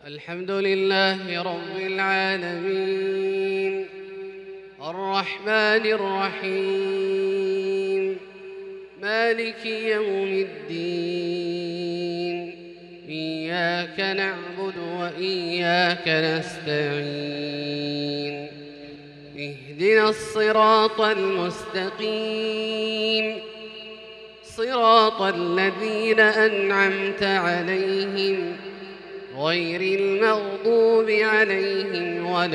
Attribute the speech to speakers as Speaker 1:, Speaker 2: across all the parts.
Speaker 1: الحمد لله رب العالمين الرحمن الرحيم مالك يوم الدين إياك نعبد وإياك نستعين اهدنا الصراط المستقيم صراط الذين أنعمت عليهم غير المغضوب عليهم ولا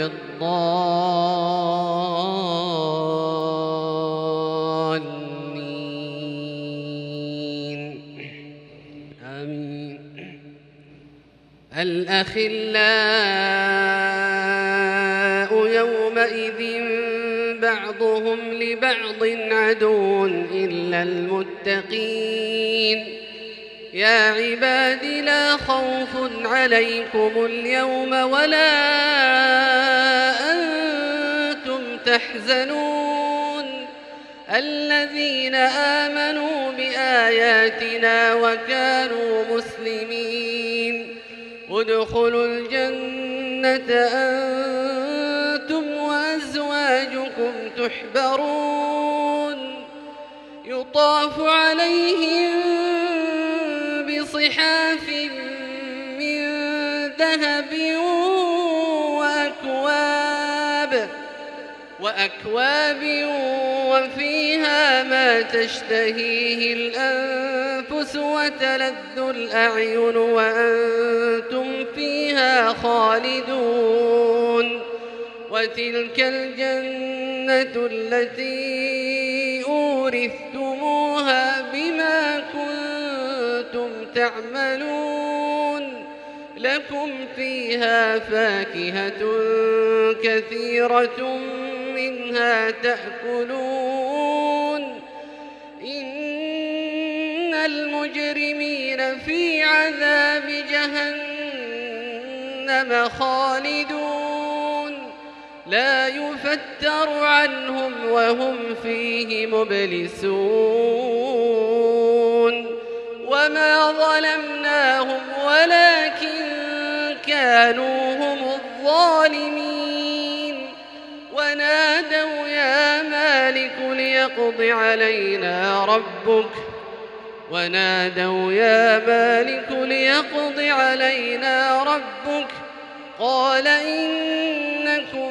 Speaker 1: الضالين آمين. الأخلاء يومئذ بعضهم لبعض عدو إلا المتقين يا عباد لا خوف عليكم اليوم ولا أنتم تحزنون الذين آمنوا بآياتنا وكانوا مسلمين ادخلوا الجنة أنتم وأزواجكم تحبرون يطاف عليهم بصحاف من ذهب وأكواب وفيها ما تشتهيه الأنفس وتلذ الأعين وأنتم فيها خالدون وتلك الجنة التي أورثتموها بما كنتم تعملون لكم فيها فاكهة كثيرة منها تأكلون إن المجرمين في عذاب جهنم خالدون لا يفتر عنهم وهم فيه مبلسون وما ظلمناهم ولكن كانوا هم الظالمين ونادوا يا مالك ليقض علينا ربك قال إنكم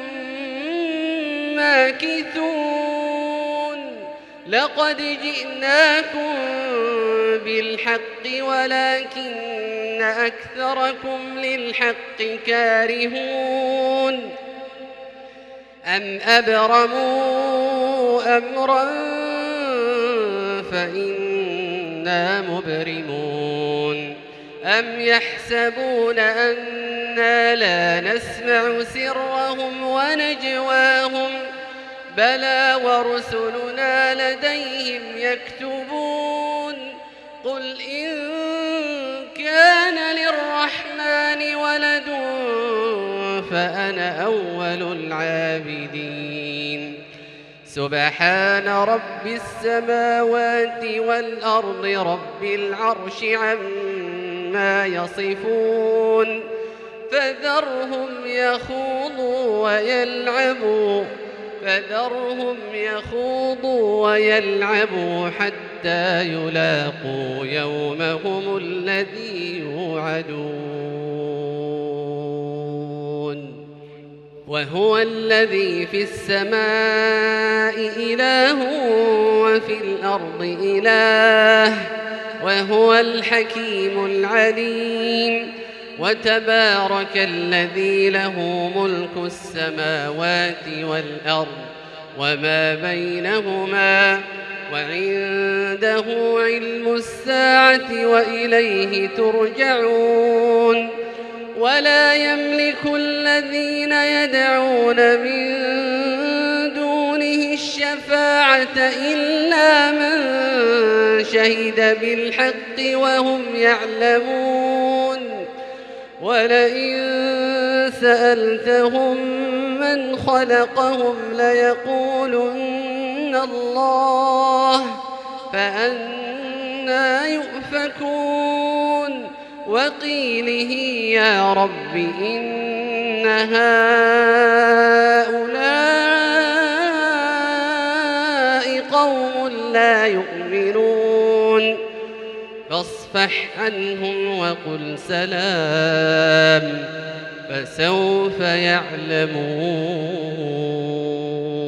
Speaker 1: ماكثون لقد جئناكم بالحق ولكن أكثركم للحق كارهون أم أبرموا أمرا فإنا مبرمون أم يحسبون أنا لا نسمع سرهم ونجواهم بلى ورسلنا لديهم يكتبون قل إن كان للرحمن ولد فأنا أول العابدين سبحان رب السماوات والأرض رب العرش عما يصفون فذرهم يخوضوا ويلعبوا حتى يلاقوا يومهم الذي يوعدون وهو الذي في السماء إله وفي الأرض إله وهو الحكيم العليم وتبارك الذي له ملك السماوات والأرض وما بينهما وعنده علم الساعة وإليه ترجعون ولا يملك الذين يدعون من دونه الشفاعة إلا من شهد بالحق وهم يعلمون ولئن سألتهم من خلقهم ليقولن الله فأنى يؤفكون وقيله يا رب إن هؤلاء قوم لا يؤمنون فاصفح عنهم وقل سلام فسوف يعلمون.